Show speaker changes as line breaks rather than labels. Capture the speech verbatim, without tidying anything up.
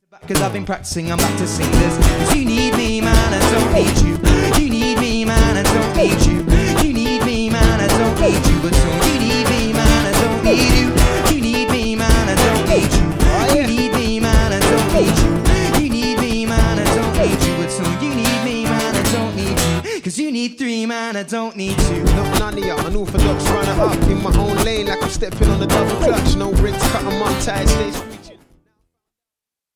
Cause I've been practicing, I'm back to sing this. Cause you need me, man, I don't need you. You need me, man, I don't need you. You need me, man, I don't need you. But so you need me, man, I don't need you. You need me, man, I don't need you. You need me, man, I don't need you. You need me, man, I don't need you. But so you need me, man, I don't need you. Cause you need three, man, I don't need you.
Not none of y'all, an orthodox runner up in my own lane like I'm stepping on the double clutch. No rinse, cut 'em up, tight stage.